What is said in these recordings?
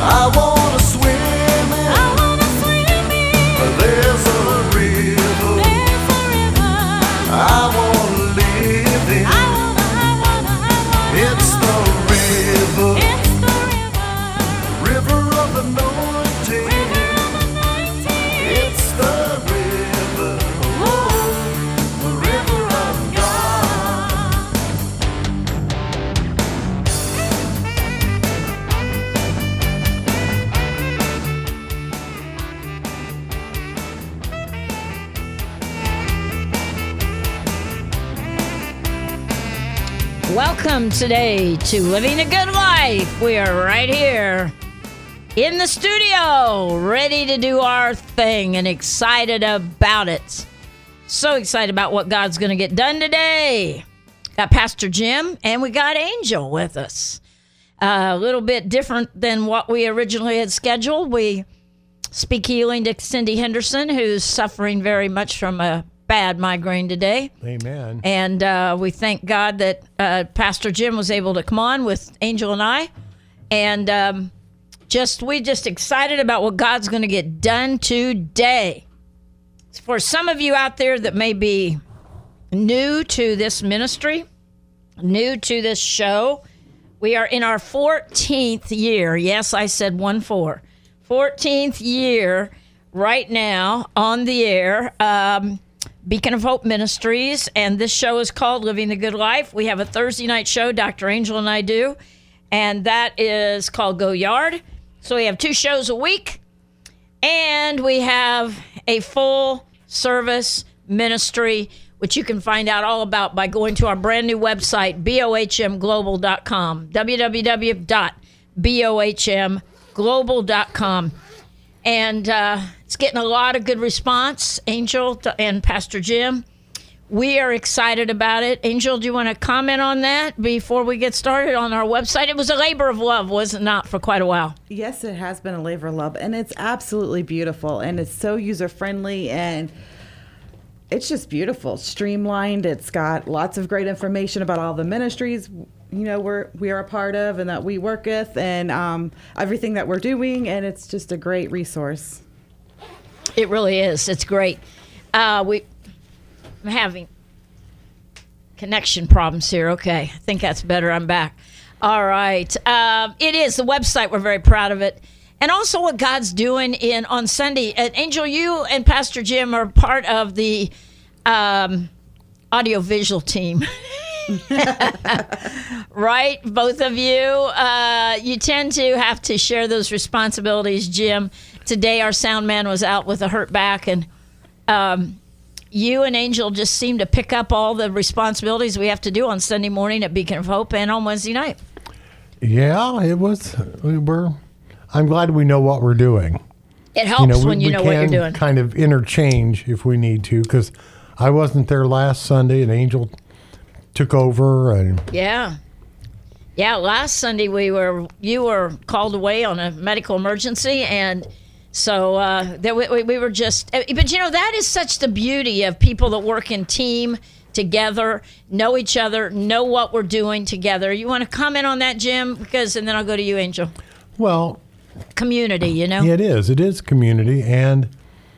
I wanna swim in. There's a river. I wanna live in. It's the river. River of anointing. It's the river. Oh, the river of God. Welcome today to Living a Good Life. We are right here in the studio, ready to do our thing and excited about it. So excited about what God's going to get done today. Got Pastor Jim and we got Angel with us. A little bit different than what we originally had scheduled. We speak healing to Cindy Henderson, who's suffering very much from a bad migraine today. Amen. And we thank God that Pastor Jim was able to come on with Angel and I. And we just excited about what God's going to get done today. For some of you out there that may be new to this ministry, new to this show, we are in our 14th year. Yes, I said 1-4. 14th year right now on the air. Beacon of Hope Ministries, and this show is called Living the Good Life. We have a Thursday night show, Dr. Angel and I do, and that is called Go Yard. So we have 2 shows a week, and we have a full service ministry, which you can find out all about by going to our brand new website, bohmglobal.com, www.bohmglobal.com. And it's getting a lot of good response, Angel and Pastor Jim. We are excited about it. Angel, do you want to comment on that before we get started on our website? It was a labor of love, was it not, for quite a while? Yes, it has been a labor of love, and it's absolutely beautiful, and it's so user-friendly, and it's just beautiful, streamlined. It's got lots of great information about all the ministries we are a part of and that we work with, and everything that we're doing, and it's just a great resource. It really is. It's great. I'm having connection problems here. Okay, I think that's better. I'm back. All right. It is the website. We're very proud of it. And also what God's doing on Sunday. Angel, you and Pastor Jim are part of the audiovisual team. Right? Both of you. You tend to have to share those responsibilities, Jim. Today our sound man was out with a hurt back, and you and Angel just seem to pick up all the responsibilities we have to do on Sunday morning at Beacon of Hope and on Wednesday night. Yeah, it was. I'm glad we know what we're doing. It helps when you know what you're doing. Kind of interchange if we need to, because I wasn't there last Sunday, and Angel took over. And yeah, last Sunday you were called away on a medical emergency, and so we were just. But that is such the beauty of people that work in team together, know each other, know what we're doing together. You want to comment on that, Jim? And then I'll go to you, Angel. Well, community, Yeah, it is. It is community, and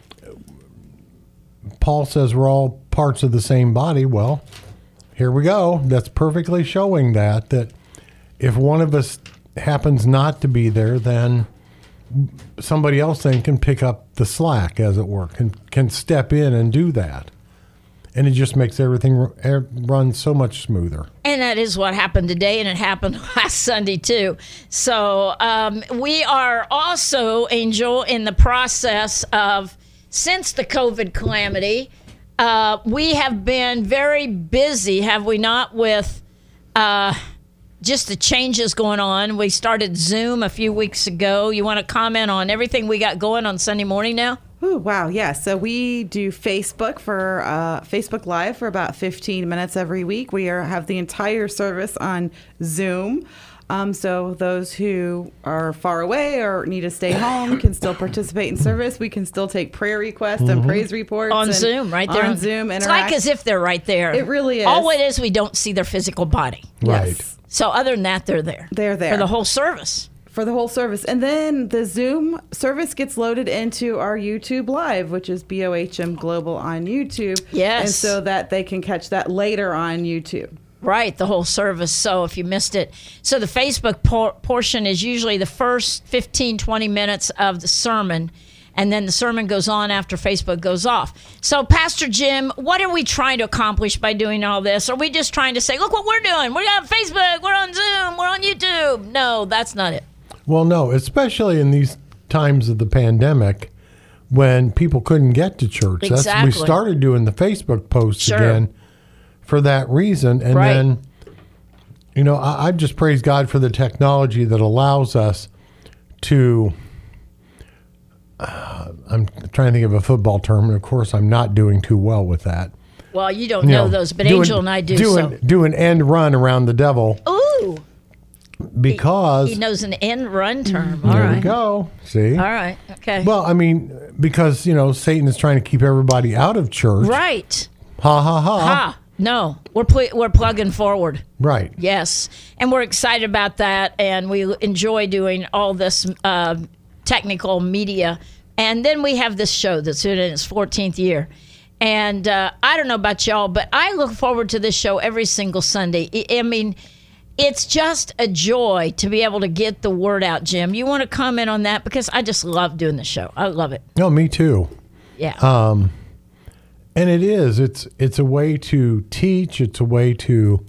Paul says we're all parts of the same body. Well, here we go. That's perfectly showing that if one of us happens not to be there, then somebody else then can pick up the slack, as it were, can step in and do that. And it just makes everything run so much smoother. And that is what happened today, and it happened last Sunday, too. So we are also, Angel, in the process of, since the COVID calamity, we have been very busy, have we not, with just the changes going on. We started Zoom a few weeks ago. You want to comment on everything we got going on Sunday morning now? Ooh, wow, yeah. So we do Facebook for Facebook Live for about 15 minutes every week. We have the entire service on Zoom. So those who are far away or need to stay home can still participate in service. We can still take prayer requests and praise reports. On Zoom, right there. On Zoom. It's like as if they're right there. It really is. All it is, we don't see their physical body. Right. Yes. So other than that, they're there. They're there. For the whole service. for the whole service. And then the Zoom service gets loaded into our YouTube Live, which is BOHM Global on YouTube. Yes. And so that they can catch that later on YouTube. Right, the whole service. So if you missed it. So the Facebook portion is usually the first 15, 20 minutes of the sermon. And then the sermon goes on after Facebook goes off. So, Pastor Jim, what are we trying to accomplish by doing all this? Are we just trying to say, look what we're doing? We're on Facebook, we're on Zoom, we're on YouTube. No, that's not it. Well, no, especially in these times of the pandemic when people couldn't get to church. Exactly. We started doing the Facebook posts Sure. again for that reason. And Right. then, you know, I just praise God for the technology that allows us to, I'm trying to think of a football term, and of course I'm not doing too well with that. Well, you don't know those, but Angel and I do. Do an end run around the devil Ooh, because he knows an end run term. All there right. we go. See? All right. Okay. Well, I mean, because, you know, Satan is trying to keep everybody out of church. right. Ha, ha, ha. Ah, no, we're plugging forward. Right. Yes, and we're excited about that, and we enjoy doing all this technical media. And then we have this show that's in its 14th year. And I don't know about y'all, but I look forward to this show every single Sunday. I mean, it's just a joy to be able to get the word out, Jim. You want to comment on that? Because I just love doing the show. I love it. No, me too. Yeah. And it is. It's a way to teach. It's a way to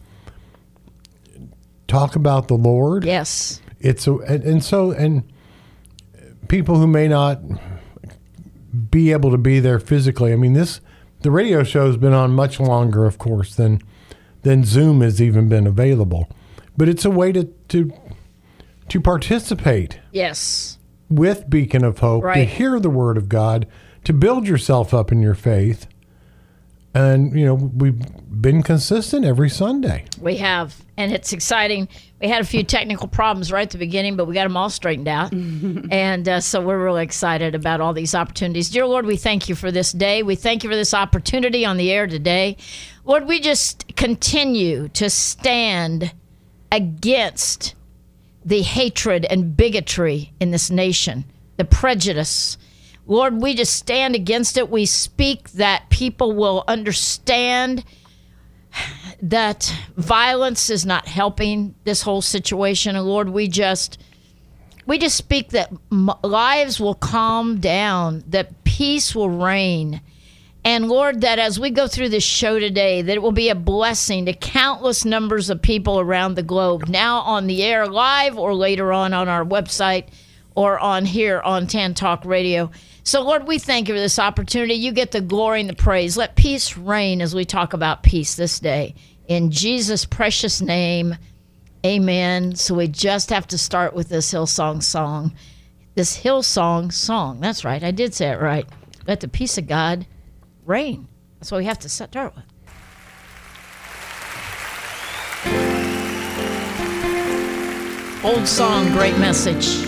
talk about the Lord. yes. And people who may not be able to be there physically. I mean, the radio show has been on much longer, of course, than Zoom has even been available. But it's a way to participate Yes. with Beacon of Hope, to Right. hear the Word of God, to build yourself up in your faith. And, you know, we've been consistent every Sunday. We have, and it's exciting. We had a few technical problems right at the beginning, but we got them all straightened out. And so we're really excited about all these opportunities. Dear Lord, we thank you for this day. We thank you for this opportunity on the air today. Lord, we just continue to stand against the hatred and bigotry in this nation, the prejudice. Lord, we just stand against it. We speak that people will understand that violence is not helping this whole situation. And Lord, we just speak that lives will calm down, that peace will reign. And Lord, that as we go through this show today, that it will be a blessing to countless numbers of people around the globe, now on the air live or later on our website or on here on Tan Talk Radio. So, Lord, we thank you for this opportunity. You get the glory and the praise. Let peace reign as we talk about peace this day. In Jesus' precious name, amen. So we just have to start with this Hillsong song. This Hillsong song. That's right. I did say it right. Let the peace of God reign. That's what we have to start with. Old song, great message.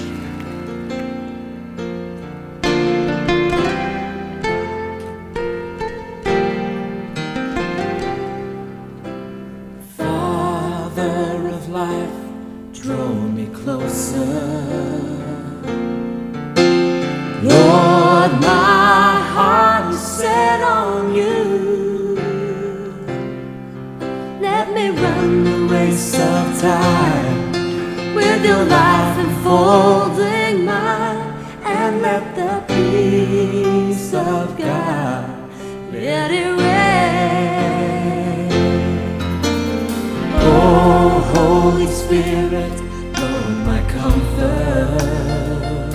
Father of life, draw me closer. Lord, my heart is set on you. Let me run the race of time with your life enfolding mine, and let the peace of God let it reign. Oh, Holy Spirit, Lord, my comfort,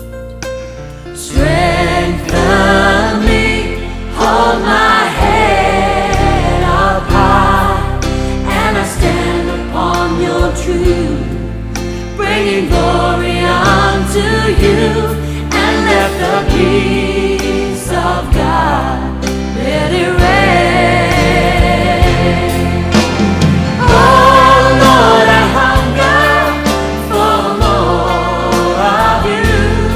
strengthen me, hold my head up high, and I stand upon your truth, bringing glory unto you, and let the peace of God let it reign. Oh Lord, I hunger for more of you.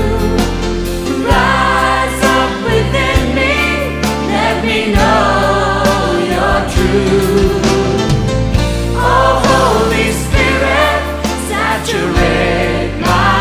Rise up within me, let me know your truth. Oh Holy Spirit, saturate my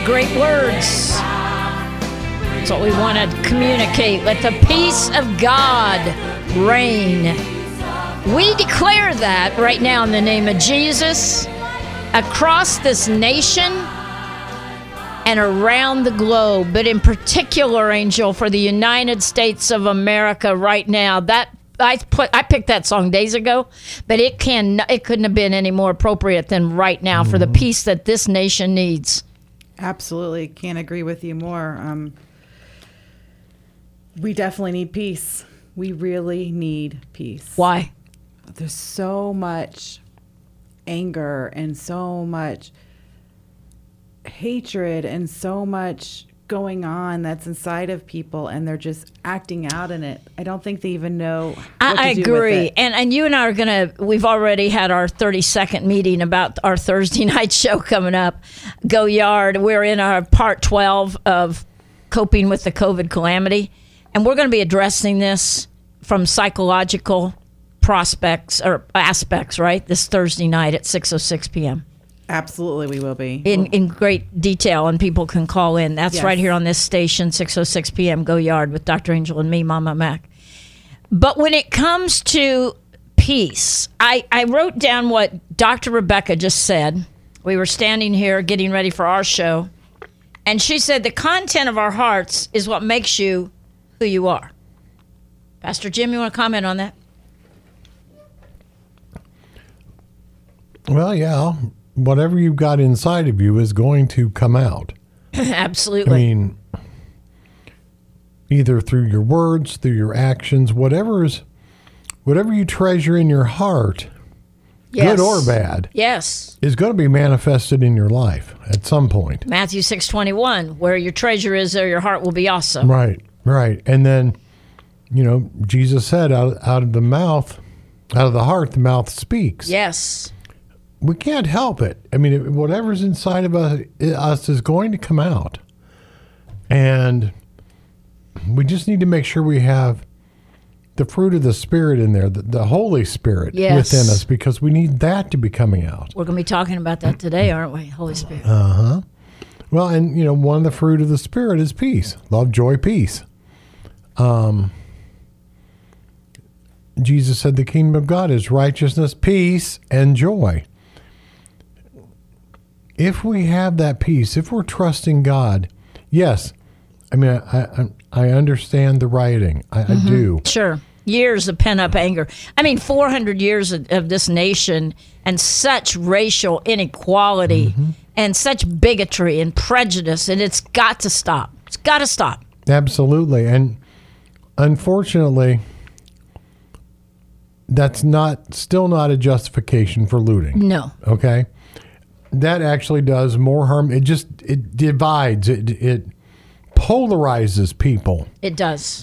great words. That's what we want to communicate. Let the peace of God reign. We declare that right now in the name of Jesus across this nation and around the globe, but in particular, Angel, for the United States of America right now. That I picked that song days ago, but it couldn't have been any more appropriate than right now for the peace that this nation needs. Absolutely. Can't agree with you more. We definitely need peace. We really need peace. Why? There's so much anger and so much hatred and so much going on that's inside of people, and they're just acting out in it. I don't think they even know what I to do with agree. it. And you and I are we've already had our 30-second meeting about our Thursday night show coming up. Go Yard. We're in our part 12 of coping with the COVID calamity. And we're going to be addressing this from psychological prospects or aspects, right? This Thursday night at 6:06 p.m. Absolutely, we will be. In great detail, and people can call in. That's Yes. right here on this station, 6:06 p.m. Go Yard with Dr. Angel and me, Mama Mac. But when it comes to peace, I wrote down what Dr. Rebecca just said. We were standing here getting ready for our show, and she said the content of our hearts is what makes you who you are. Pastor Jim, you want to comment on that? Well, yeah. Whatever you've got inside of you is going to come out. Absolutely. I mean, either through your words, through your actions, whatever you treasure in your heart, Yes. good or bad, Yes. is going to be manifested in your life at some point. Matthew 6:21, where your treasure is, there your heart will be also. Right, right. And then, Jesus said, out of the heart, the mouth speaks. Yes. We can't help it. I mean, whatever's inside of us is going to come out. And we just need to make sure we have the fruit of the Spirit in there, the Holy Spirit Yes. within us, because we need that to be coming out. We're going to be talking about that today, aren't we? Holy Spirit. Well, and, one of the fruit of the Spirit is peace. Love, joy, peace. Jesus said the kingdom of God is righteousness, peace, and joy. If we have that peace, if we're trusting God, yes, I mean, I understand the rioting. I do. Sure. Years of pent-up anger. I mean, 400 years of this nation and such racial inequality and such bigotry and prejudice, and it's got to stop. It's got to stop. Absolutely. And unfortunately, that's still not a justification for looting. No. Okay? That actually does more harm. It divides. It polarizes people. It does.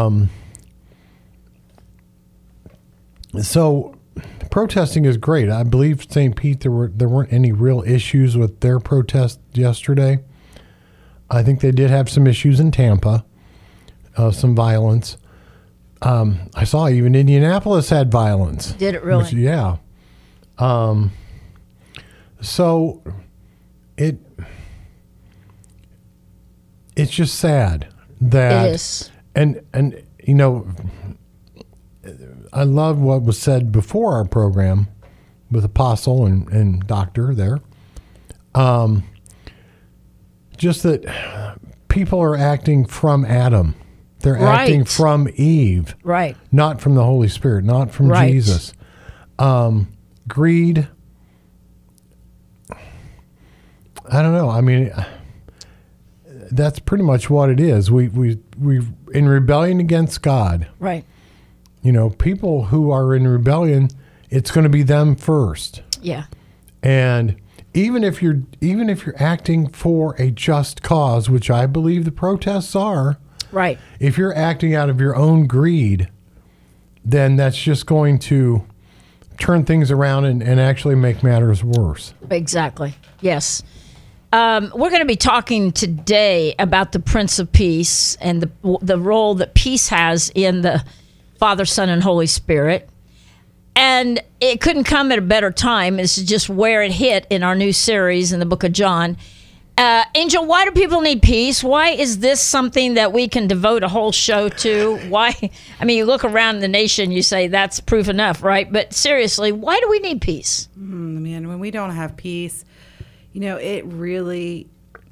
So protesting is great. I believe St. Pete, there weren't any real issues with their protest yesterday. I think they did have some issues in Tampa, some violence. I saw even Indianapolis had violence. Did it really? Yeah. So it's just sad that It is. and I love what was said before our program with Apostle and Doctor there. Just that people are acting from Adam. They're Right. acting from Eve. Right. Not from the Holy Spirit, not from Right. Jesus. Greed. I don't know. I mean, that's pretty much what it is. We in rebellion against God. Right. People who are in rebellion, it's going to be them first. Yeah. And even if you're acting for a just cause, which I believe the protests are, Right. if you're acting out of your own greed, then that's just going to turn things around and actually make matters worse. Exactly. Yes. We're going to be talking today about the Prince of Peace and the role that peace has in the Father, Son, and Holy Spirit. And it couldn't come at a better time. It's just where it hit in our new series in the book of John. Angel, why do people need peace? Why is this something that we can devote a whole show to? Why? I mean, you look around the nation, you say that's proof enough, right? But seriously, why do we need peace? Man, when we don't have peace, it really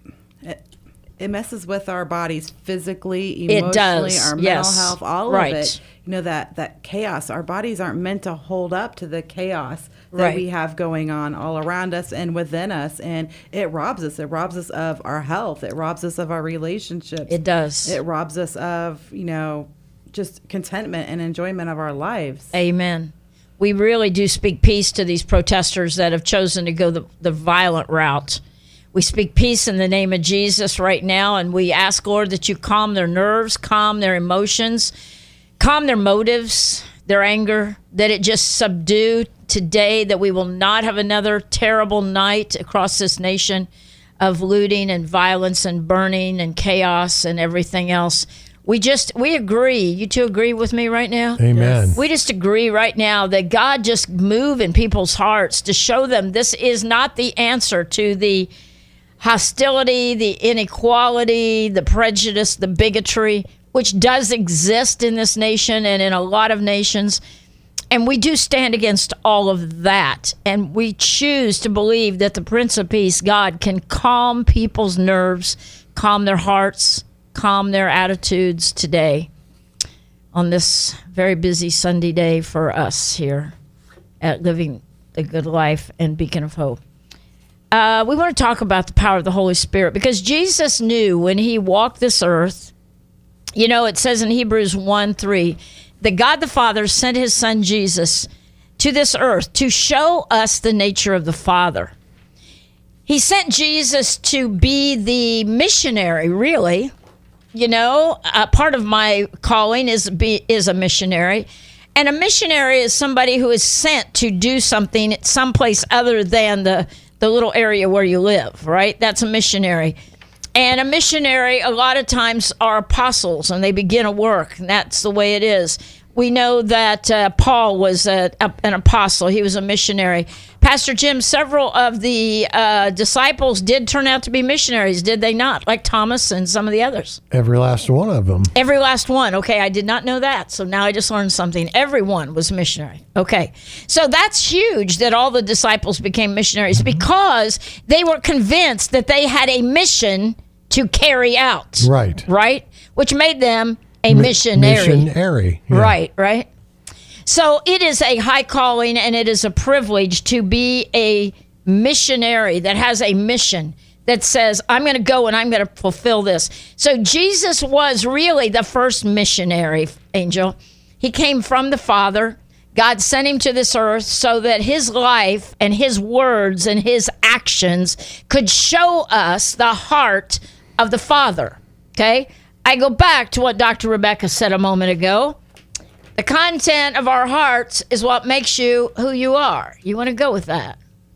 it messes with our bodies physically, emotionally, It does, our yes. mental health, all Right. of it. That chaos. Our bodies aren't meant to hold up to the chaos that Right. we have going on all around us and within us, and it robs us. It robs us of our health. It robs us of our relationships. It does. It robs us of just contentment and enjoyment of our lives. Amen. We really do speak peace to these protesters that have chosen to go the violent route. We speak peace in the name of Jesus right now, and we ask, Lord, that you calm their nerves, calm their emotions, calm their motives, their anger, that it just subdue today, that we will not have another terrible night across this nation of looting and violence and burning and chaos and everything else. We agree. You two agree with me right now? Amen. We just agree right now that God just move in people's hearts to show them this is not the answer to the hostility, the inequality, the prejudice, the bigotry, which does exist in this nation and in a lot of nations. And we do stand against all of that. And we choose to believe that the Prince of Peace, God, can calm people's nerves, calm their hearts, calm their attitudes today on this very busy Sunday day for us here at Living the Good Life and Beacon of Hope. We want to talk about the power of the Holy Spirit because Jesus knew when he walked this earth, it says in Hebrews 1:3, that God the Father sent his son Jesus to this earth to show us the nature of the Father. He sent Jesus to be the missionary, really. Part of my calling is a missionary. And a missionary is somebody who is sent to do something someplace other than the little area where you live, right? That's a missionary. And a missionary, a lot of times, are apostles, and they begin a work, and that's the way it is. We know that Paul was an apostle. He was a missionary. Pastor Jim, several of the disciples did turn out to be missionaries, did they not? Like Thomas and some of the others. Every last one of them. Every last one. Okay, I did not know that. So now I just learned something. Everyone was a missionary. Okay. So that's huge that all the disciples became missionaries because they were convinced that they had a mission to carry out. Right. Right? Which made them a missionary. Missionary. Yeah. Right. So it is a high calling and it is a privilege to be a missionary that has a mission that says, I'm going to go and I'm going to fulfill this. So Jesus was really the first missionary, Angel. He came from the Father. God sent him to this earth so that his life and his words and his actions could show us the heart of the Father. Okay? I go back to what Dr. Rebecca said a moment ago. The content of our hearts is what makes you who you are. You want to go with that?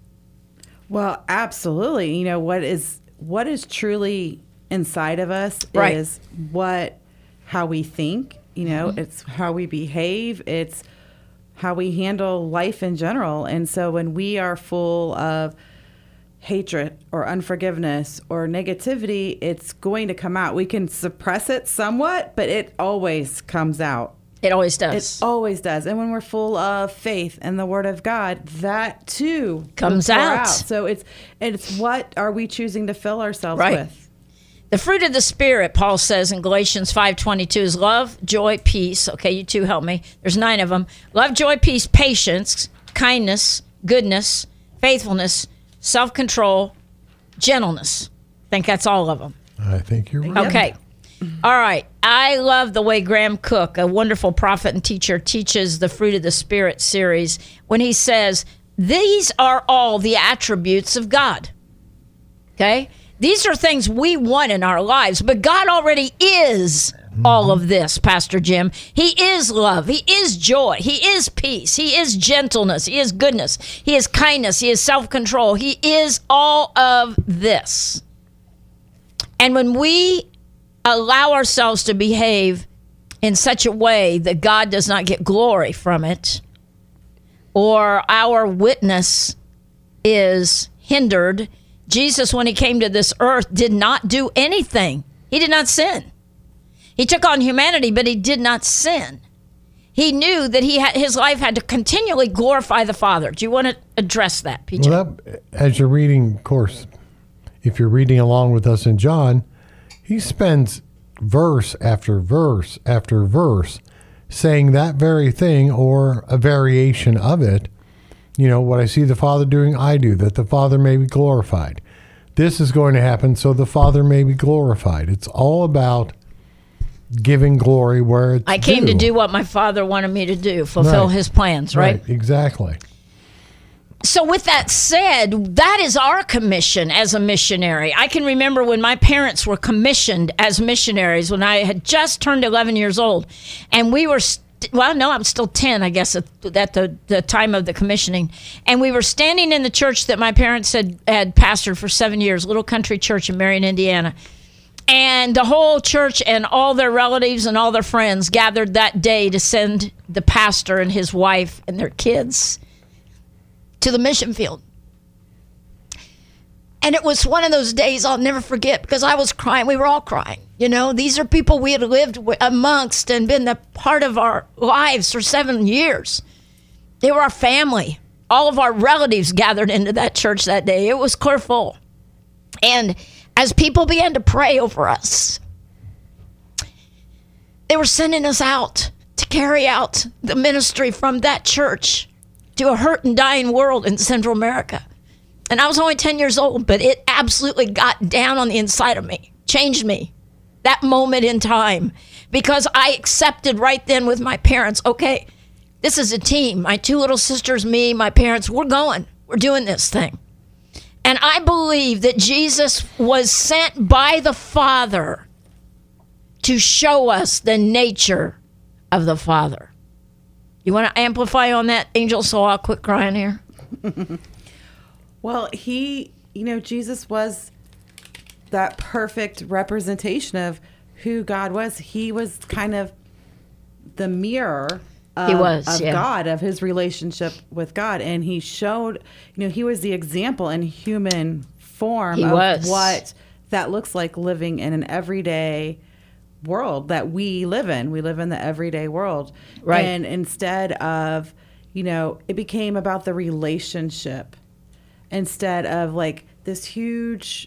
Well, absolutely. What is truly inside of us Right. is how we think. It's how we behave. It's how we handle life in general. And so when we are full of hatred or unforgiveness or negativity, it's going to come out. We can suppress it somewhat, but it always comes out. It always does. It always does. And when we're full of faith and the Word of God, that too Comes will pour out. So it's what are we choosing to fill ourselves Right. with? The fruit of the Spirit, Paul says in Galatians 5:22, is love, joy, peace. Okay, you two help me. There's 9 of them. Love, joy, peace, patience, kindness, goodness, faithfulness, self-control, gentleness. I think that's all of them. I think you're right. Okay. All right. I love the way Graham Cook, a wonderful prophet and teacher, teaches the Fruit of the Spirit series when he says, these are all the attributes of God. Okay? These are things we want in our lives, but God already is all of this, Pastor Jim. He is love. He is joy. He is peace. He is gentleness. He is goodness. He is kindness. He is self-control. He is all of this. And when we allow ourselves to behave in such a way that God does not get glory from it, or our witness is hindered, Jesus, when he came to this earth, did not do anything. He did not sin. He took on humanity, but he did not sin. He knew that his life had to continually glorify the Father. Do you want to address that, PJ? Well, as you're reading, of course, if you're reading along with us in John, he spends verse after verse after verse saying that very thing or a variation of it. You know, what I see the Father doing, I do, that the Father may be glorified. This is going to happen so the Father may be glorified. It's all about giving glory where it's I came to due. do what my Father wanted me to do, fulfill Right. his plans, right? Exactly. So with that said, that is our commission as a missionary. I can remember when my parents were commissioned as missionaries when I had just turned 11 years old. And we were, I'm still 10, I guess, at the time of the commissioning. And we were standing in the church that my parents had pastored for 7 years, Little Country Church in Marion, Indiana. And the whole church and all their relatives and all their friends gathered that day to send the pastor and his wife and their kids to the mission field. And it was one of those days I'll never forget because I was crying. We were all crying. You know, these are people we had lived amongst and been the part of our lives for 7 years. They were our family. All of our relatives gathered into that church that day. It was clear full. And as people began to pray over us, they were sending us out to carry out the ministry from that church to a hurt and dying world in Central America. And I was only 10 years old, but it absolutely got down on the inside of me, changed me, that moment in time, because I accepted right then with my parents, okay, this is a team. My 2 little sisters, me, my parents, we're going. We're doing this thing. And I believe that Jesus was sent by the Father to show us the nature of the Father. You want to amplify on that, Angel, so I'll quit crying here? Well, Jesus was that perfect representation of who God was. He was kind of the mirror of God, of his relationship with God. And he showed, he was the example in human form of what that looks like living in an everyday world that we live in. We live in the everyday world. Right. And instead of, it became about the relationship instead of like this huge,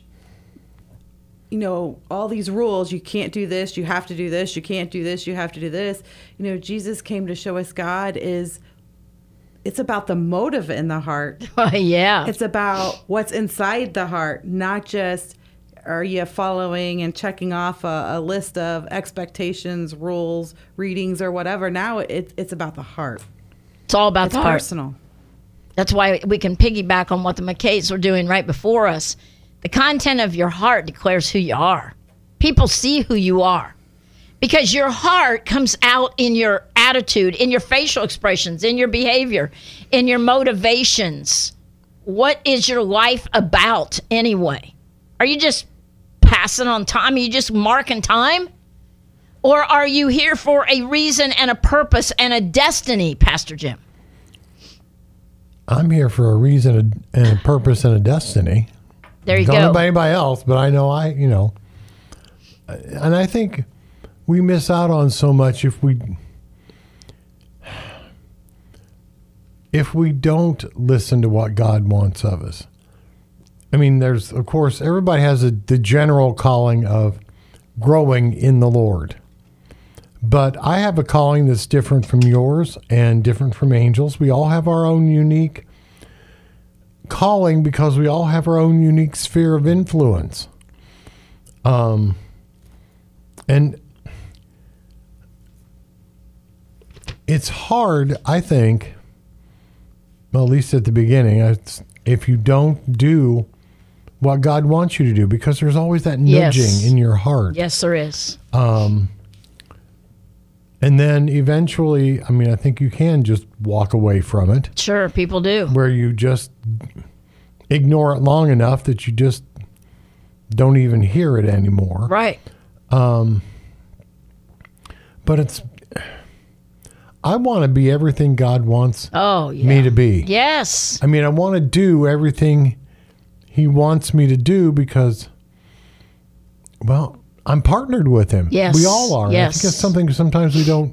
all these rules. You can't do this. You have to do this. You can't do this. You have to do this. Jesus came to show us it's about the motive in the heart. Yeah. It's about what's inside the heart, not just are you following and checking off a list of expectations, rules, readings, or whatever. Now it's about the heart. It's all about the heart. It's personal. That's why we can piggyback on what the McKays were doing right before us. The content of your heart declares who you are. People see who you are because your heart comes out in your attitude, in your facial expressions, in your behavior, in your motivations. What is your life about anyway? Are you just passing on time? Are you just marking time? Or are you here for a reason and a purpose and a destiny, Pastor Jim? I'm here for a reason and a purpose and a destiny. There you Don't know go. about anybody else, but I know and I think we miss out on so much if we don't listen to what God wants of us. I mean, there's, of course, everybody has the general calling of growing in the Lord. But I have a calling that's different from yours and different from Angel's. We all have our own unique calling because we all have our own unique sphere of influence. And it's hard, I think, well, at least at the beginning, if you don't do what God wants you to do, because there's always that nudging Yes. in your heart. Yes, there is. And then eventually, I think you can just walk away from it, Sure, people do. where you just ignore it long enough that you just don't even hear it anymore. Right. But I want to be everything God wants Oh, yeah. me to be. Yes. I want to do everything he wants me to do because, well, I'm partnered with him. Yes. We all are. Yes. I think it's something sometimes we don't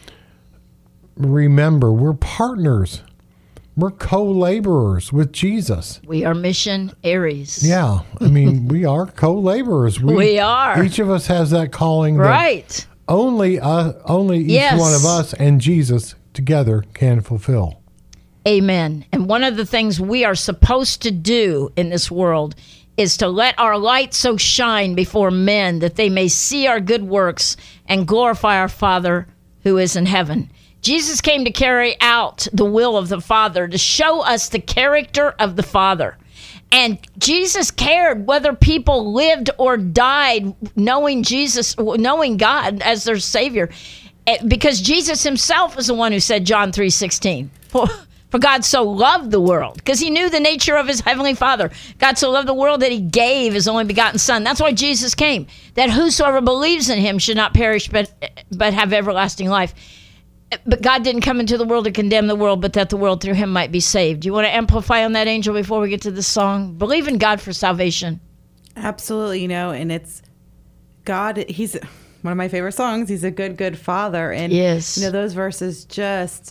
remember. We're partners. We're co-laborers with Jesus. We are missionaries. Yeah. I mean, we are co-laborers. We are. Each of us has that calling that Right. only each Yes. one of us and Jesus together can fulfill. Amen. And one of the things we are supposed to do in this world is to let our light so shine before men that they may see our good works and glorify our Father who is in heaven. Jesus came to carry out the will of the Father, to show us the character of the Father. And Jesus cared whether people lived or died knowing Jesus, knowing God as their Savior. Because Jesus himself is the one who said, John 3:16, for God so loved the world, because he knew the nature of his heavenly Father. God so loved the world that he gave his only begotten Son. That's why Jesus came, that whosoever believes in him should not perish but have everlasting life. But God didn't come into the world to condemn the world, but that the world through him might be saved. Do you want to amplify on that, Angel, before we get to this song? Believe in God for salvation. Absolutely, and it's God. He's one of my favorite songs. He's a good, good Father, and Yes. those verses just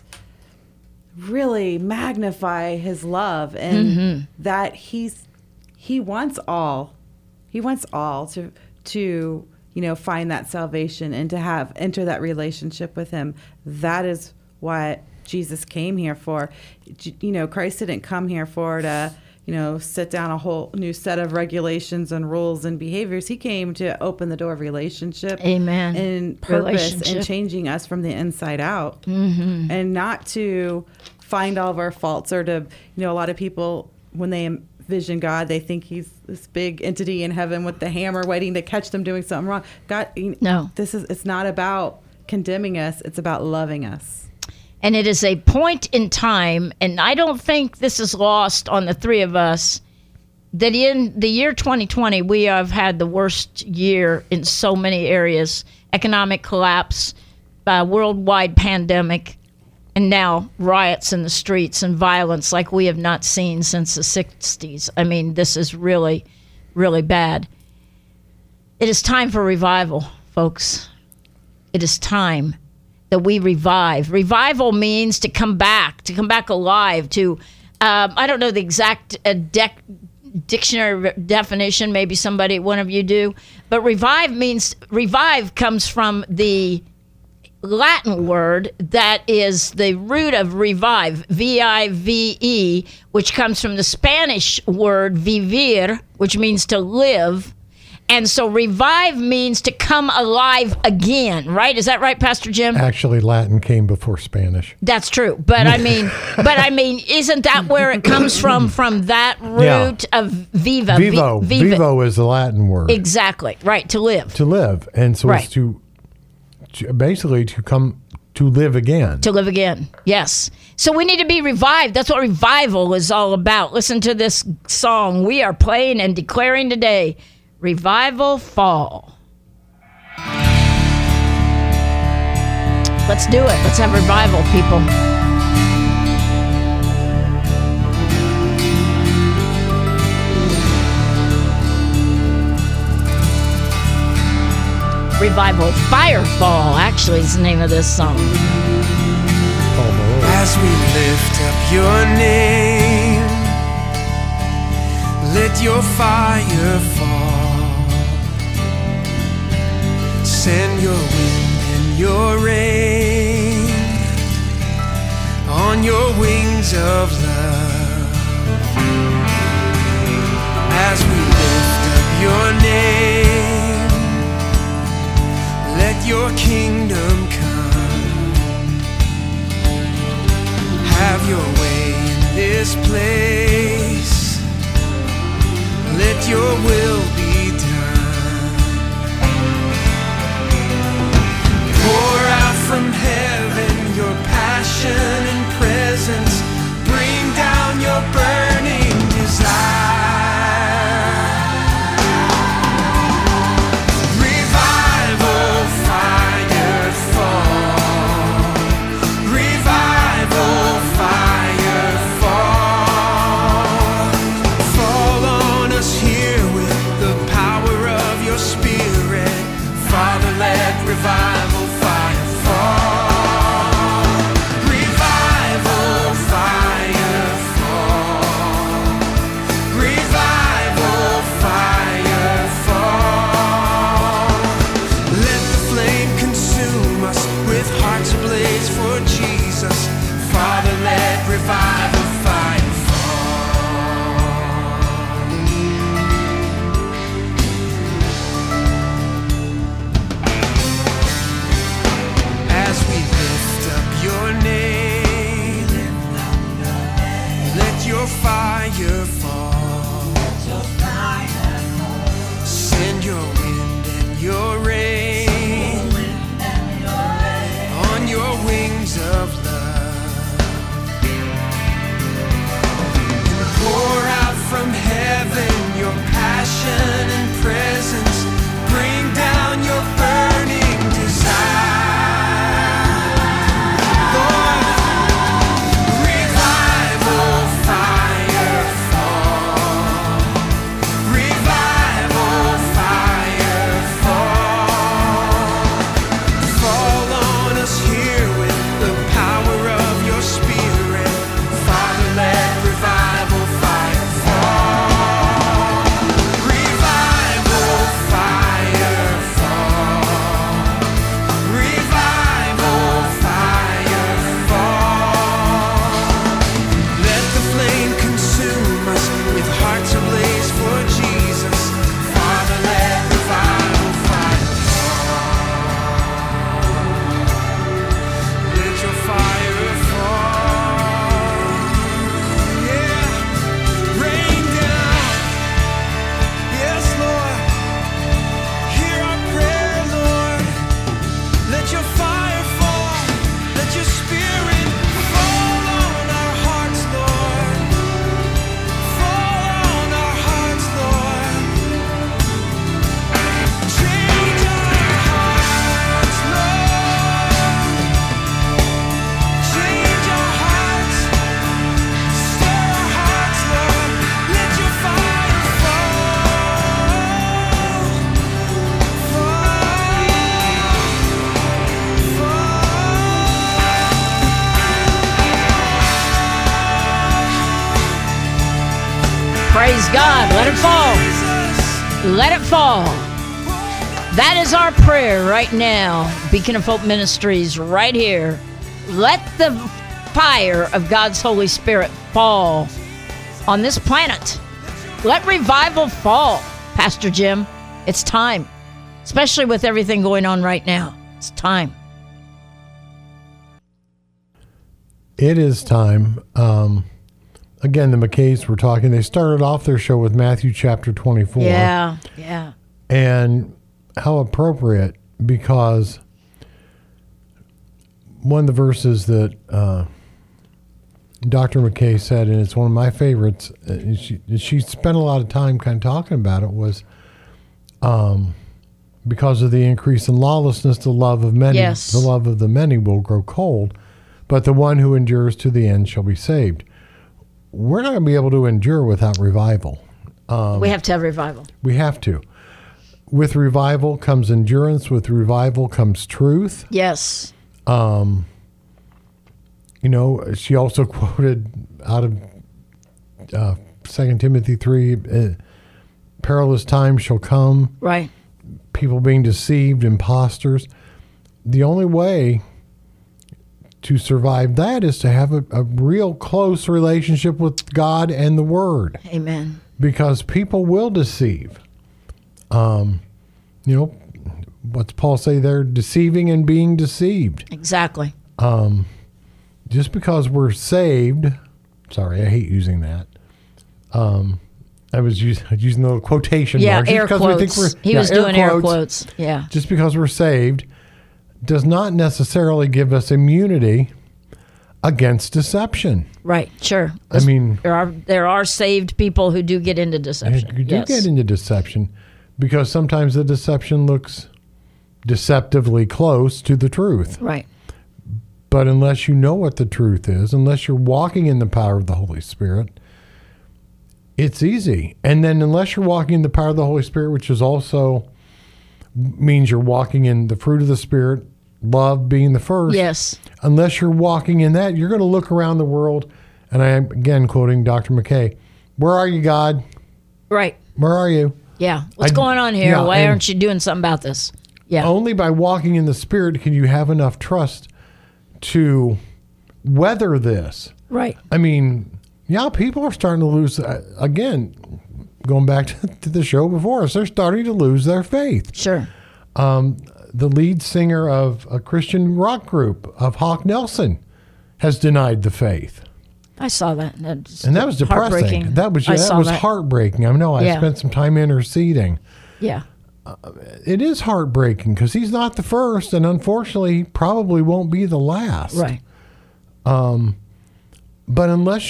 really magnify his love and that he wants all. He wants all to find that salvation and to enter that relationship with him. That is what Jesus came here for. Christ didn't come here to sit down a whole new set of regulations and rules and behaviors. He came to open the door of relationship. Amen. And purpose Relationship. and changing us from the inside out. And not to find all of our faults or to, a lot of people, when they envision God, they think he's this big entity in heaven with the hammer waiting to catch them doing something wrong. God, No. it's not about condemning us. It's about loving us. And it is a point in time, and I don't think this is lost on the three of us, that in the year 2020, we have had the worst year in so many areas. Economic collapse, worldwide pandemic, and now riots in the streets and violence like we have not seen since the 60s. I mean, this is really, really bad. It is time for revival, folks. It is time that we revive. Revival means to come back alive, to, I don't know the exact dictionary definition, maybe one of you do, but revive comes from the Latin word that is the root of revive, V-I-V-E, which comes from the Spanish word vivir, which means to live. And so revive means to come alive again, right? Is that right, Pastor Jim? Actually, Latin came before Spanish. That's true. But I mean, isn't that where it comes from that root of viva? Vivo. Vivo is the Latin word. Exactly. Right. To live. To live. And so Right. it's to basically to come to live again. To live again. Yes. So we need to be revived. That's what revival is all about. Listen to this song we are playing and declaring today. Revival fall. Let's do it. Let's have revival, people. Revival. Firefall, actually, is the name of this song. As we lift up your name, let your fire fall. Send your wind and your rain on your wings of love. As we lift up your name, let your kingdom come. Have your way in this place. Let your will be done. Pour out from heaven your passion and presence. Bring Praise God. Let it fall. Let it fall. That is our prayer right now. Beacon of Hope Ministries right here. Let the fire of God's Holy Spirit fall on this planet. Let revival fall, Pastor Jim. It's time, especially with everything going on right now. It's time. It is time. Again, the McKays were talking. They started off their show with Matthew chapter 24. Yeah. And how appropriate, because one of the verses that Dr. McKay said, and it's one of my favorites, she spent a lot of time kind of talking about it, was because of the increase in lawlessness, the love of many, Yes. the love of the many will grow cold, but the one who endures to the end shall be saved. We're not going to be able to endure without revival. We have to have revival. We have to. With revival comes endurance. With revival comes truth. Yes. You know, she also quoted out of 2 Timothy 3, perilous times shall come, Right. people being deceived, imposters. The only way to survive that is to have a real close relationship with God and the Word, Amen. because people will deceive. You know, what's Paul say there? Deceiving and being deceived. Exactly. Just because we're saved, sorry, I hate using that. I was using the little quotation Yeah, marks. Just air because we think quotes. we're- He yeah, was doing air quotes. Yeah. Just because we're saved does not necessarily give us immunity against deception. Right. Sure. I mean, There are saved people who do get into deception. you do Yes. get into deception because sometimes the deception looks deceptively close to the truth. Right. But unless you know what the truth is, unless you're walking in the power of the Holy Spirit, it's easy. And then unless you're walking in the power of the Holy Spirit, which is also means you're walking in the fruit of the Spirit, love being the first. Yes. Unless you're walking in that, you're going to look around the world, and I am, again, quoting Dr. McKay, where are you, God? Right. Where are you? Yeah. What's I- going on here? yeah, Why and- aren't you doing something about this? Yeah. Only by walking in the Spirit can you have enough trust to weather this. Right. I mean, yeah, people are starting to lose, again, going back to the show before us, they're starting to lose their faith. Sure. The lead singer of a Christian rock group, of Hawk Nelson, has denied the faith. I saw that. That's And that was depressing. heartbreaking. That was I saw that. heartbreaking. I know I Yeah. spent some time interceding. Yeah. It is heartbreaking because he's not the first, and unfortunately, he probably won't be the last. Right. But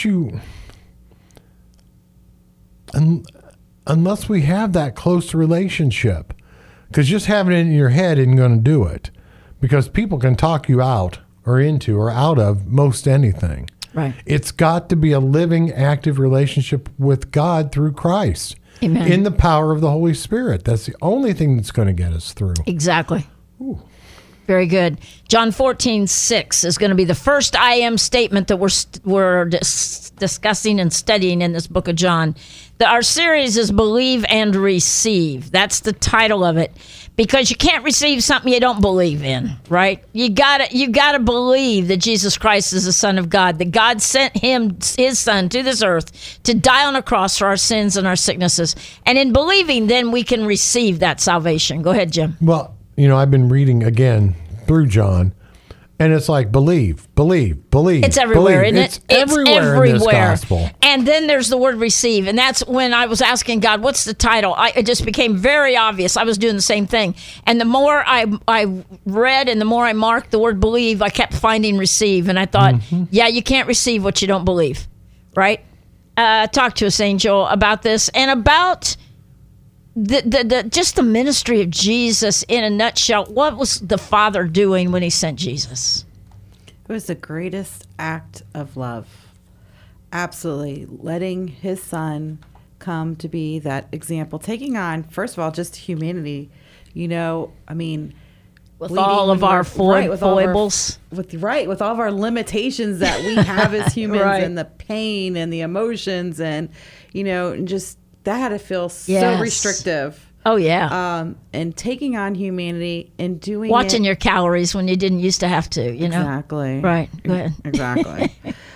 unless we have that close relationship, because just having it in your head isn't going to do it, because people can talk you out or into or out of most anything. Right. It's got to be a living, active relationship with God through Christ. Amen. In the power of the Holy Spirit. That's the only thing that's going to get us through. Exactly. Very good. John 14:6 is going to be the first I am statement that we're discussing and studying in this book of John. Our series is Believe and Receive. That's the title of it, because you can't receive something you don't believe in, right? You gotta believe that Jesus Christ is the Son of God, that God sent his Son to this earth to die on a cross for our sins and our sicknesses. And in believing, then we can receive that salvation. Go ahead, Jim. Well, you know, I've been reading again through John, and it's like believe. It's everywhere, believe. isn't It's it? everywhere in this gospel. And then there's the word receive. And that's when I was asking God, what's the title? It just became very obvious. I was doing the same thing. And the more I read and the more I marked the word believe, I kept finding receive. And I thought, yeah, you can't receive what you don't believe, right? Talk to us, Angel, about this and about just the ministry of Jesus in a nutshell. What was the Father doing when he sent Jesus? It was the greatest act of love. Absolutely. Letting his son come to be that example, taking on, first of all, just humanity. You know, I mean, With bleeding all when of our we're- with all of our- foibles. with all of our limitations that we have as humans Right. and the pain and the emotions and and just that had to feel so Yes. restrictive. Oh, yeah. And taking on humanity and doing Watching it, your calories when you didn't used to have to, exactly Right. Go ahead. exactly.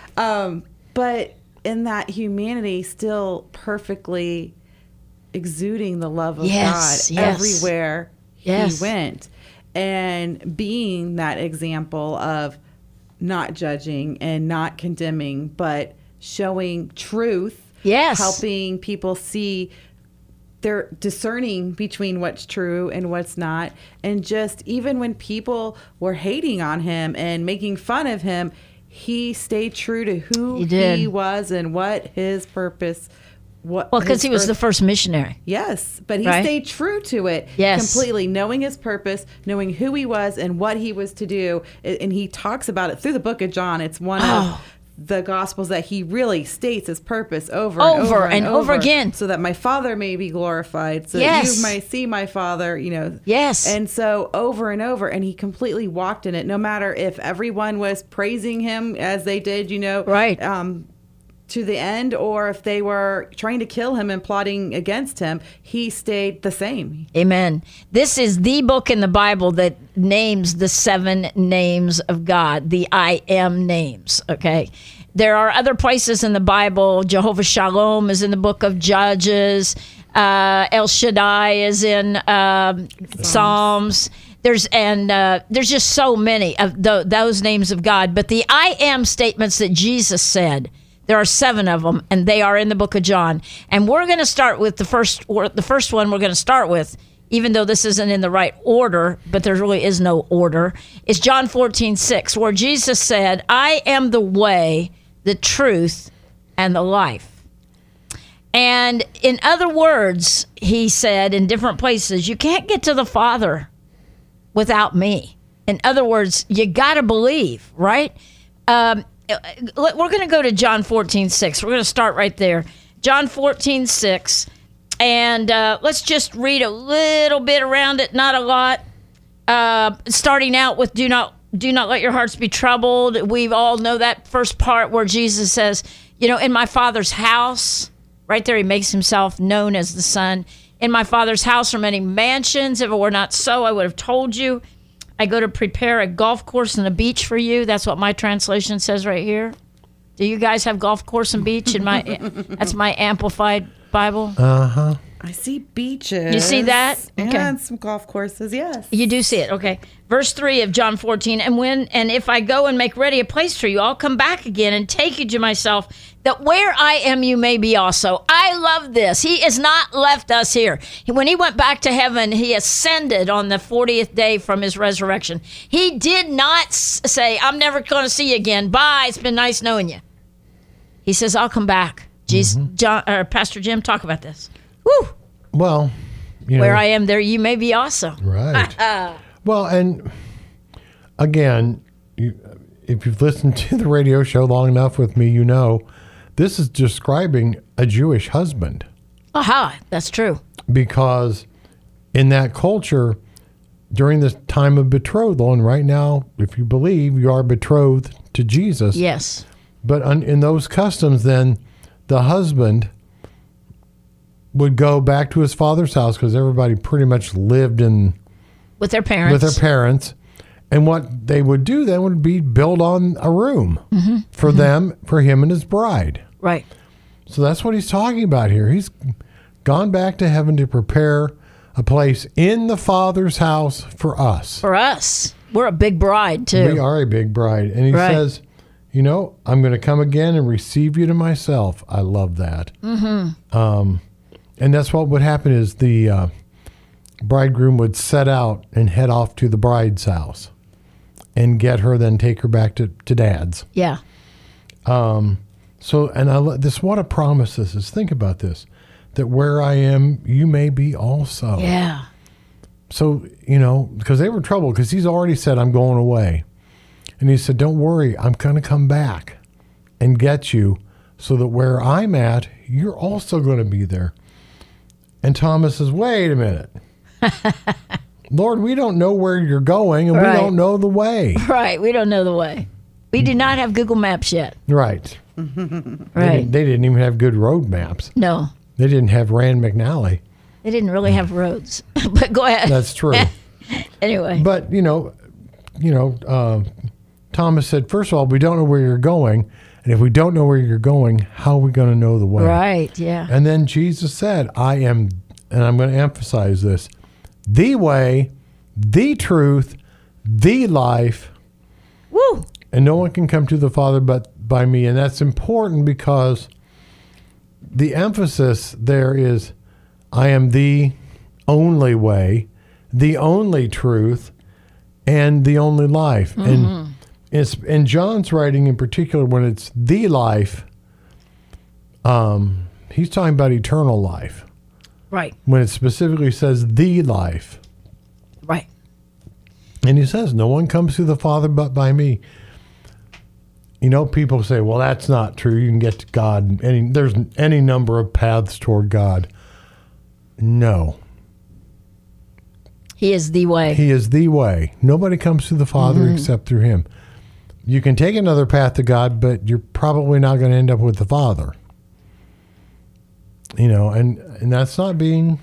But in that humanity, still perfectly exuding the love of Yes, God yes. everywhere Yes. he went, and being that example of not judging and not condemning, but showing truth. Yes. Helping people see they're discerning between what's true and what's not. And just even when people were hating on him and making fun of him, he stayed true to who He did. he was and what his purpose. Well, because he was the first missionary. Yes, but he Right? stayed true to it Yes. completely, knowing his purpose, knowing who he was and what he was to do. And he talks about it through the book of John. It's one of the gospels that he really states his purpose over and over again. so that my Father may be glorified, so Yes. that you might see my Father, Yes. And so over and over, and he completely walked in it, no matter if everyone was praising him as they did, Right. to the end, or if they were trying to kill him and plotting against him, he stayed the same. Amen. This is the book in the Bible that names the 7 names of God, the I am names, okay? There are other places in the Bible. Jehovah Shalom is in the book of Judges. El Shaddai is in Psalms. There's just so many of those names of God. But the I am statements that Jesus said, there are 7 of them, and they are in the book of John. And we're going to start with the first one we're going to start with, even though this isn't in the right order, but there really is no order, is John 14:6, where Jesus said, I am the way, the truth, and the life. And in other words, he said in different places, you can't get to the Father without me. In other words, you got to believe, right? We're going to go to John 14:6. We're going to start right there. John 14:6. And let's just read a little bit around it, not a lot. Starting out with do not let your hearts be troubled. We all know that first part where Jesus says, in my Father's house, right there he makes himself known as the Son. In my Father's house are many mansions. If it were not so, I would have told you. I go to prepare a golf course and a beach for you. That's what my translation says right here. Do you guys have golf course and beach in my? That's my amplified Bible. I see beaches. You see that? Okay. And some golf courses, yes. You do see it, okay. Verse 3 of John 14, and if I go and make ready a place for you, I'll come back again and take you to myself, that where I am you may be also. I love this. He has not left us here. When he went back to heaven, he ascended on the 40th day from his resurrection. He did not say, I'm never going to see you again. Bye, it's been nice knowing you. He says, I'll come back. Pastor Jim, talk about this. Woo! Well, Where I am, there you may be also. Right. Well, and again, if you've listened to the radio show long enough with me, this is describing a Jewish husband. Aha, that's true. Because in that culture, during this time of betrothal, and right now, if you believe, you are betrothed to Jesus. Yes. But in those customs, then the husband would go back to his father's house because everybody pretty much lived with their parents. And what they would do then would be build on a room for him and his bride. Right. So that's what he's talking about here. He's gone back to heaven to prepare a place in the Father's house for us. For us. We're a big bride, too. We are a big bride. And he says, I'm going to come again and receive you to myself. I love that. And that's what would happen is the bridegroom would set out and head off to the bride's house and get her, then take her back to dad's. Yeah. What a promise this is. Think about this, that where I am, you may be also. Yeah. So, because they were troubled because he's already said, I'm going away. And he said, don't worry, I'm going to come back and get you so that where I'm at, you're also going to be there. And Thomas says, wait a minute. Lord, we don't know where you're going, and Right. we don't know the way. Right. We don't know the way. We do not have Google Maps yet. Right. Right. They didn't even have good road maps. No, They didn't have Rand McNally. they didn't really have roads. But go ahead. That's true. Anyway. But Thomas said, first of all, we don't know where you're going, and if we don't know where you're going, how are we going to know the way? Right. Yeah. And then Jesus said, I am, and I'm going to emphasize this, the way, the truth, the life, Woo. and no one can come to the Father but by me. And that's important because the emphasis there is, I am the only way, the only truth, and the only life. And it's in John's writing in particular, when it's the life, he's talking about eternal life. Right. When it specifically says the life. Right. And he says, no one comes to the Father but by me. You know, people say, well, that's not true. You can get to God. There's any number of paths toward God. No. He is the way. He is the way. Nobody comes to the Father except through him. You can take another path to God, but you're probably not going to end up with the Father. You know, and that's not being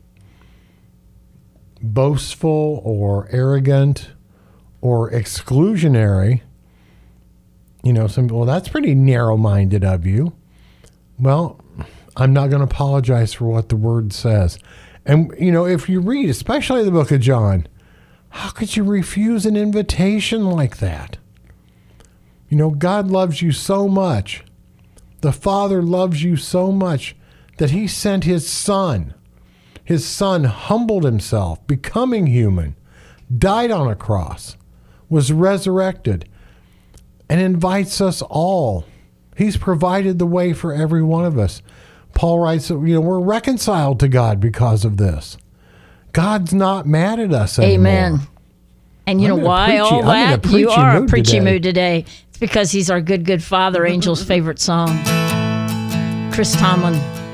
boastful or arrogant or exclusionary. You know, well, that's pretty narrow-minded of you. Well, I'm not going to apologize for what the Word says. And, you know, if you read, especially the book of John, how could you refuse an invitation like that? You know, God loves you so much. The Father loves you so much that he sent his Son. His Son humbled himself, becoming human, died on a cross, was resurrected, and invites us all. He's provided the way for every one of us. Paul writes that, you know, we're reconciled to God because of this. God's not mad at us anymore. Amen. And you I'm know in a why preachy- all I'm in a that? You preachy are a mood preachy today. mood today. It's because he's our good, good Father, Angel's favorite song. Chris Tomlin.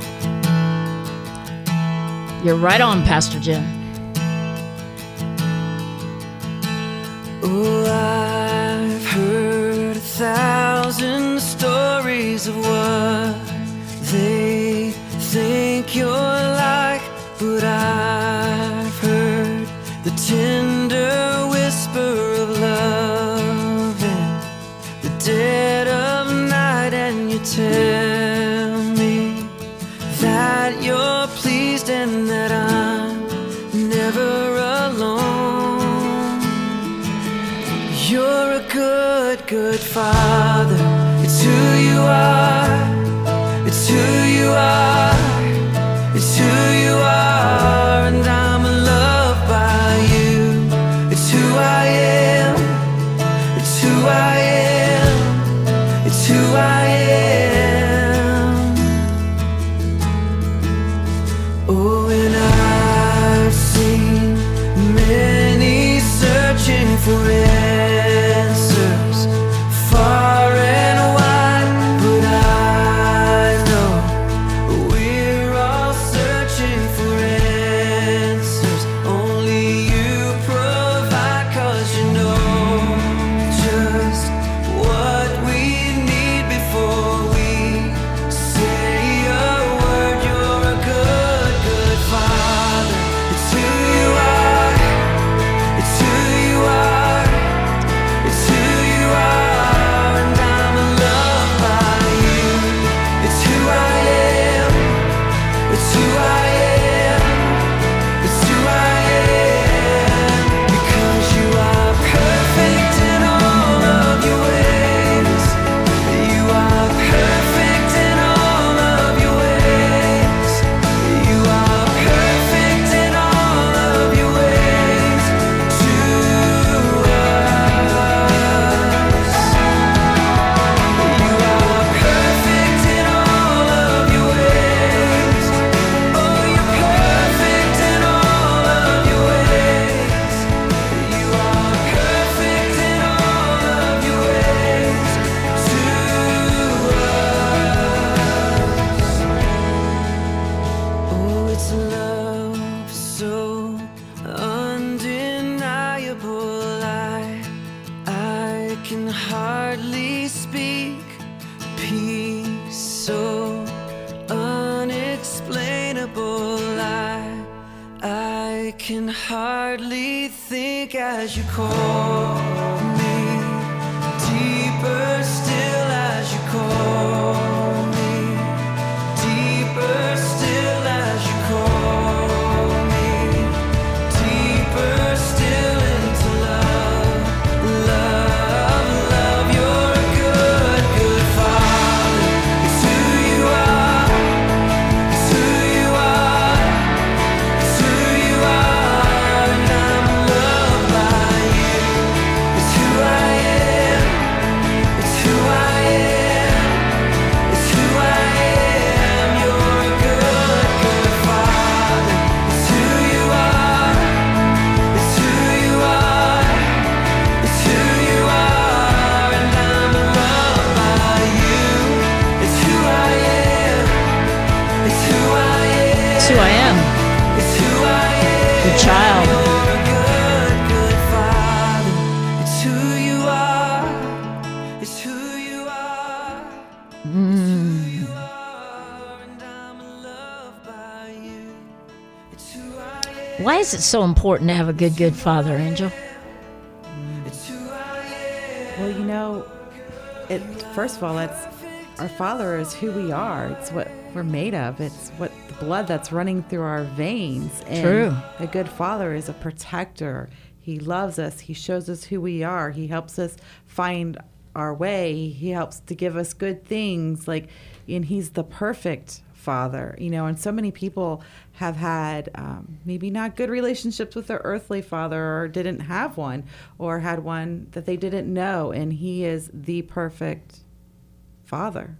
You're right on, Pastor Jim. Oh, I've heard 1,000 stories of what they think you're like, but I've heard the tender whisper of love in the dead of night, and you tell me that you're pleased and that I'm never alone. You're a good, good Father. It's who you are. It's who you are. It's who you are. And I'm loved by you. It's who I am. It's who I am. It's who I am. Oh, and I've seen many searching for answers far and wide, but I know we're all searching for answers. Only you provide, 'cause you know just what we need before we say a word. You're a good, good Father. It's who you are. It's who you are. It's who you are, and I'm loved by you. It's who I am. It's who I am. It's who I am. Because you are perfect in all of your ways. You are perfect in all of your ways. You are perfect in all of your ways to us. You are perfect in all of your ways. Oh, you're perfect in all of your ways. You are perfect in all of your ways to us. Oh, it's love so undeniable. can hardly think as you call me, deeper still as you call me, deeper still as you call me, deeper still into love, love, love. You're a good, good Father. It's who you are. It's who you are. It's who you are, and I'm loved by you. It's who I am. It's who I am. It's who I am. You're a good, good Father. It's who you are. It's who you are. It's who you are, and I'm loved by you. It's who I am. It's who I am. That's who I am. It's who I am. Your child. You're a good, good Father. It's who you are. It's who you are. It's who you are, and I'm loved by you. It's who I am. Why is it so important to have a good, good father, Angel? It's who I am. Well, you know, first of all, that's our Father is who we are. It's what we're made of. It's what the blood that's running through our veins. And True. a good Father is a protector. He loves us. He shows us who we are. He helps us find our way. He helps to give us good things. And he's the perfect Father, and so many people have had maybe not good relationships with their earthly father, or didn't have one, or had one that they didn't know, and he is the perfect Father.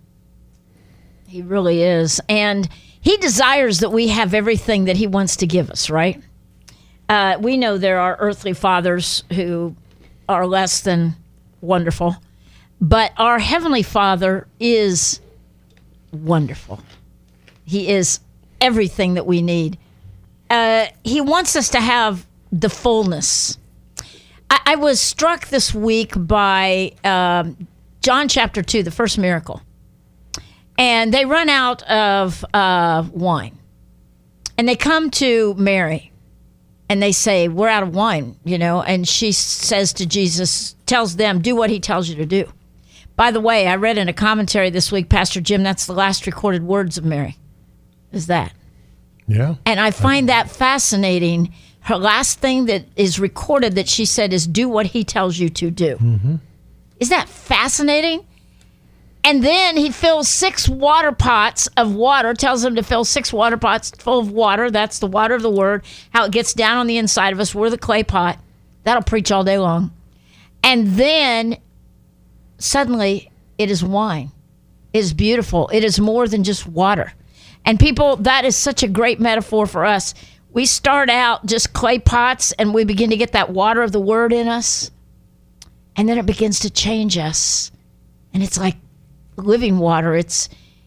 He really is. And he desires that we have everything that he wants to give us, right? We know there are earthly fathers who are less than wonderful, but our Heavenly Father is wonderful. He is everything that we need. He wants us to have the fullness. I was struck this week by John chapter 2, the first miracle. And they run out of wine. And they come to Mary. And they say, we're out of wine, And she says to Jesus, tells them, do what he tells you to do. By the way, I read in a commentary this week, Pastor Jim, that's the last recorded words of Mary. Is that? Yeah. And I find that fascinating. Her last thing that is recorded that she said is, do what he tells you to do. Mm-hmm. Is that fascinating? And then he fills 6 water pots of water, tells them to fill 6 water pots full of water. That's the water of the word, how it gets down on the inside of us. We're the clay pot. That'll preach all day long. And then suddenly it is wine. It is beautiful. It is more than just water. And people, that is such a great metaphor for us. We start out just clay pots and we begin to get that water of the word in us. And then it begins to change us. And it's like living water. It's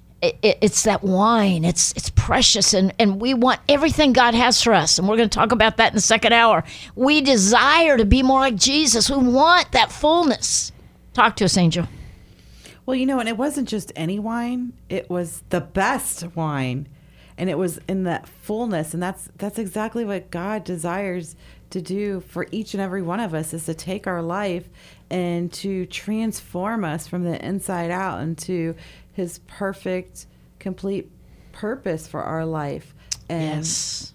that wine. It's precious. And we want everything God has for us. And we're going to talk about that in the second hour. We desire to be more like Jesus. We want that fullness. Talk to us, Angel. Well, and it wasn't just any wine. It was the best wine. And it was in that fullness. And that's exactly what God desires to do for each and every one of us, is to take our life and to transform us from the inside out into his perfect, complete purpose for our life. And yes.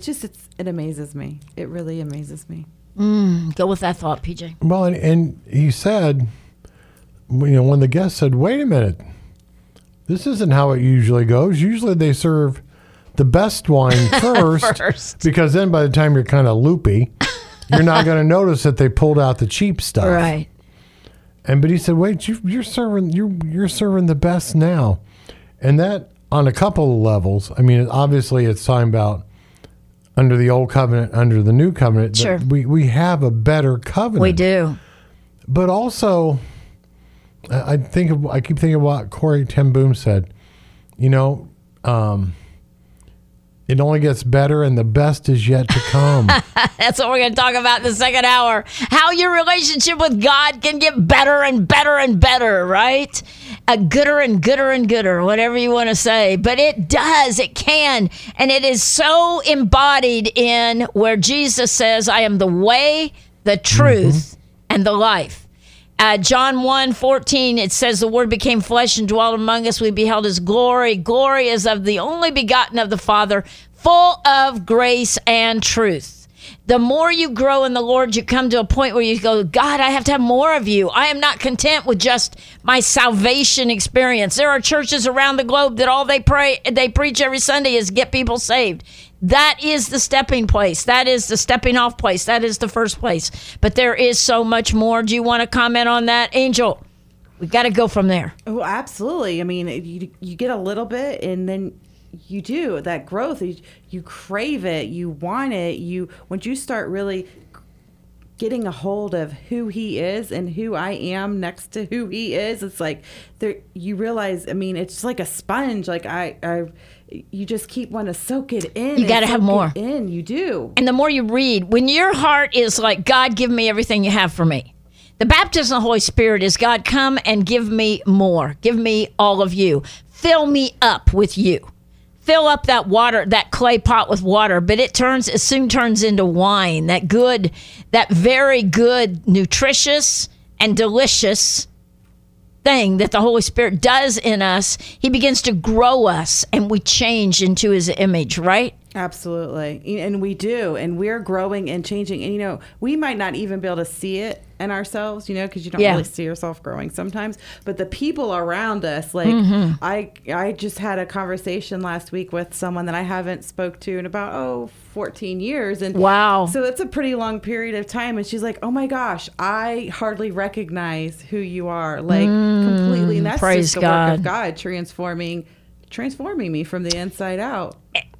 It amazes me. It really amazes me. Go with that thought, PJ. Well, and he said, when the guest said, wait a minute, this isn't how it usually goes. Usually they serve the best wine first. Because then by the time you're kind of loopy, you're not going to notice that they pulled out the cheap stuff. Right. But he said, wait, you're serving the best now. And that, on a couple of levels, obviously it's talking about under the old covenant, under the new covenant. Sure. We have a better covenant. We do. But also, I keep thinking of what Corey Ten Boom said. It only gets better, and the best is yet to come. That's what we're going to talk about in the second hour. How your relationship with God can get better and better and better, right? gooder and gooder and gooder, whatever you want to say. But it does, it can. And it is so embodied in where Jesus says, I am the way, the truth, and the life. John 1:14, it says, the word became flesh and dwelt among us. We beheld his glory. Glory is of the only begotten of the Father, full of grace and truth. The more you grow in the Lord, you come to a point where you go, God, I have to have more of you. I am not content with just my salvation experience. There are churches around the globe that all they preach every Sunday is get people saved. That is the stepping place. That is the stepping off place. That is the first place. But there is so much more. Do you want to comment on that, Angel? We got to go from there. Oh, absolutely. I mean, you get a little bit, and then you do that growth. You crave it. You want it. Once you start really getting a hold of who he is and who I am next to who he is, it's like you realize. I mean, it's like a sponge. Like you just keep wanting to soak it in. You got to have more. You do. And the more you read, when your heart is like, God, give me everything you have for me. The baptism of the Holy Spirit is, God, come and give me more. Give me all of you. Fill me up with you. Fill up that water, that clay pot with water, but it soon turns into wine. That very good, nutritious, and delicious thing that the Holy Spirit does in us. He begins to grow us, and we change into his image, right? Absolutely. And we do. And we're growing and changing. And, we might not even be able to see it in ourselves, because you don't really see yourself growing sometimes. But the people around us, like I just had a conversation last week with someone that I haven't spoke to in about 14 years. And wow. So it's a pretty long period of time. And she's like, oh my gosh, I hardly recognize who you are, like completely. And that's praise just the God. work of God transforming me from the inside out.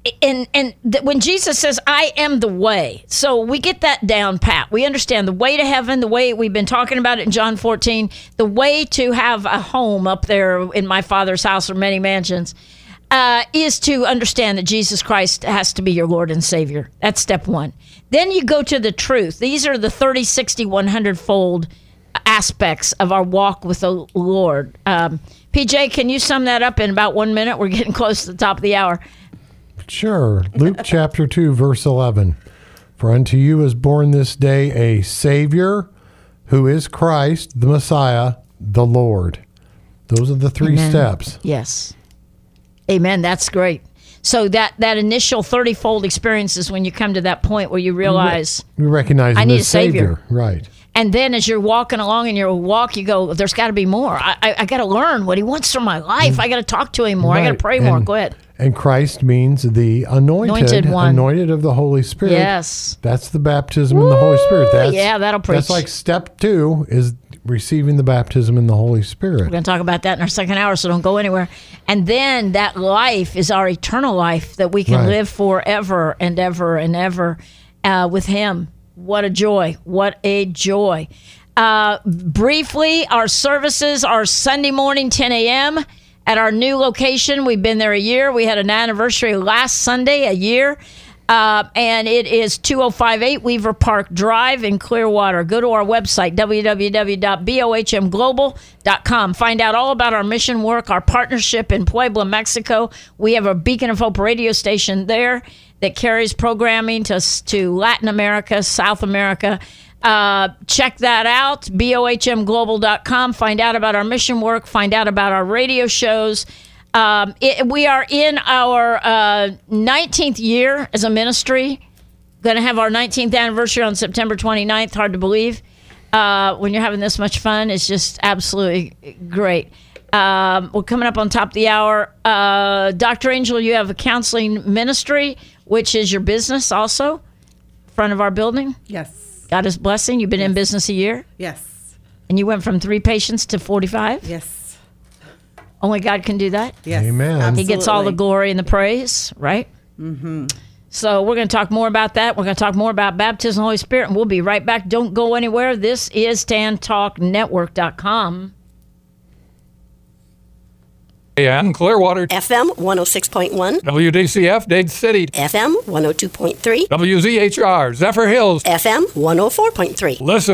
When Jesus says, I am the way, so we get that down pat. We understand the way to heaven, the way we've been talking about it in John 14, the way to have a home up there in my Father's house or many mansions, is to understand that Jesus Christ has to be your Lord and Savior. That's step one. Then you go to the truth. These are the 30, 60, 100-fold aspects of our walk with the Lord. PJ, can you sum that up in about 1 minute? We're getting close to the top of the hour. Sure. Luke chapter 2, verse 11. For unto you is born this day a Savior, who is Christ, the Messiah, the Lord. Those are the three steps. Yes. Amen. That's great. So that initial 30-fold experience is when you come to that point where you realize, you recognize I him need as a Savior. Right. And then as you're walking along in your walk, you go, there's got to be more. I got to learn what he wants from my life. I got to talk to him more. Right. I got to pray more. Go ahead. And Christ means the anointed one. Anointed of the Holy Spirit. Yes. That's the baptism in the Holy Spirit. That'll preach. That's like step 2 is receiving the baptism in the Holy Spirit. We're going to talk about that in our second hour, so don't go anywhere. And then that life is our eternal life that we can live forever and ever and ever with him. What a joy. What a joy. Briefly, our services are Sunday morning, 10 a.m. at our new location. We've been there a year. We had an anniversary last Sunday, a year. And it is 2058 Weaver Park Drive in Clearwater. Go to our website, www.bohmglobal.com. Find out all about our mission work, our partnership in Puebla, Mexico. We have a Beacon of Hope radio station there that carries programming to Latin America, South America. Check that out, bohmglobal.com. Find out about our mission work. Find out about our radio shows. We are in our 19th year as a ministry. Going to have our 19th anniversary on September 29th. Hard to believe. When you're having this much fun, it's just absolutely great. We're coming up on top of the hour. Dr. Angel, you have a counseling ministry, which is your business also, in front of our building. Yes. God is blessing. You've been in business a year. Yes. And you went from 3 patients to 45. Yes. Only God can do that. Yes. Amen. Absolutely. He gets all the glory and the praise, right? Mm-hmm. So we're going to talk more about that. We're going to talk more about baptism of the Holy Spirit, and we'll be right back. Don't go anywhere. This is StanTalkNetwork.com. And Clearwater, FM 106.1, WDCF, Dade City, FM 102.3, WZHR, Zephyr Hills. FM 104.3. Listen.